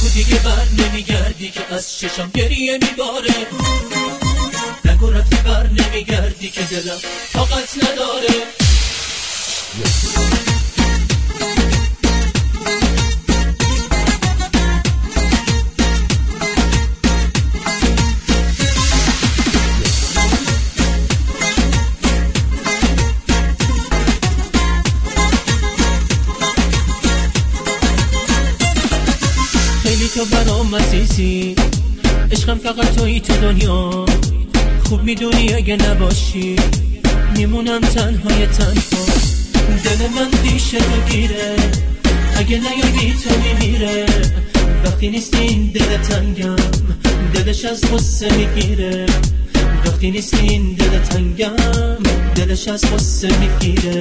نگو دیگه بر نمیگردی که از چشم گریه میباره، نگو رفتی بر نمیگردی که دلم طاقت نداره. خیلی تو برام عزیزی، عشقم فقط تویی تو دنیا. خوب میدونی اگه نباشی میمونم تنهای تنها. دل من پیش تو گیره، اگه نیای بی تو میمیره. وقتی نیستی این دل تنگم دلش از غصه میگیره. وقتی نیستی این دل تنگم دلش از غصه میگیره.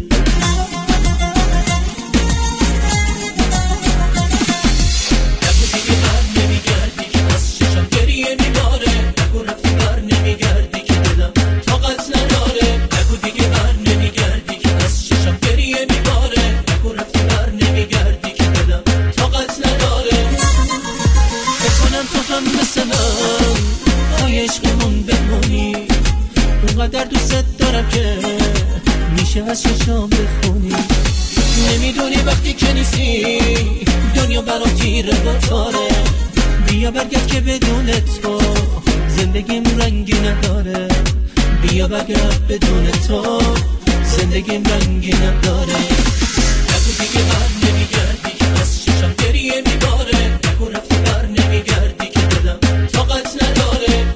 عشقمون بمونی، اونقدر دوست دارم که میشه از چشام بخونی. نمیدونی وقتی که نیستی دنیا برام تیره و تاره. بیا برگرد که بدون تو زندگیم رنگی نداره. بیا برگرد بدون تو زندگیم رنگی نداره. نگو دیگه بر نمیگردی که از چشم گریه میباره. نگو رفتی بر نمیگردی که دلم طاقت نداره.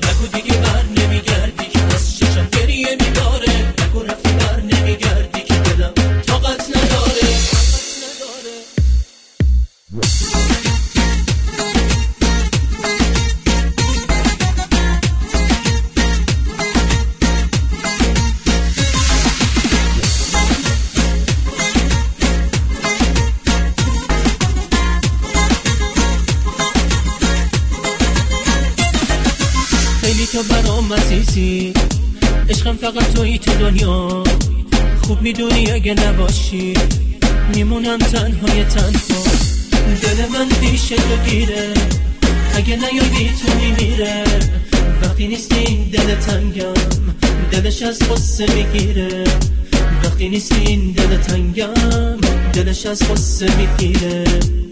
خیلی تو برام عزیزی، عشقم فقط تویی تو دنیا. خوب میدونی اگه نباشی میمونم تنهای تنها. دل من پیش تو گیره، اگه نیای بی تو میمیره. وقتی نیستی این دل تنگم دلش از غصه میگیره. وقتی نیستی این دل تنگم دلش از غصه میگیره.